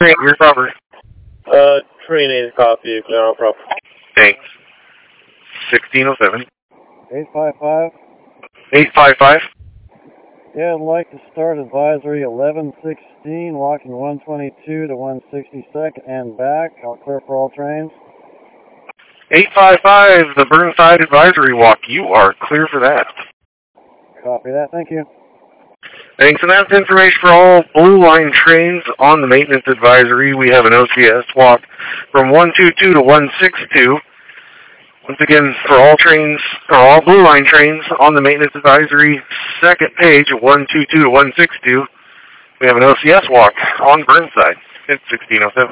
Your proper. Train 8 copy, clear on proper. Thanks. 1607. 855. 855. Yeah, I'd like to start advisory 1116, walking 122 to 162nd and back. I'll clear for all trains. 855, the Burnside Advisory Walk. You are clear for that. Copy that, thank you. Thanks, and that's information for all Blue Line trains on the maintenance advisory. We have an OCS walk from 122 to 162. Once again, for all trains, or all Blue Line trains on the maintenance advisory, second page of 122 to 162, we have an OCS walk on Burnside. It's 1607.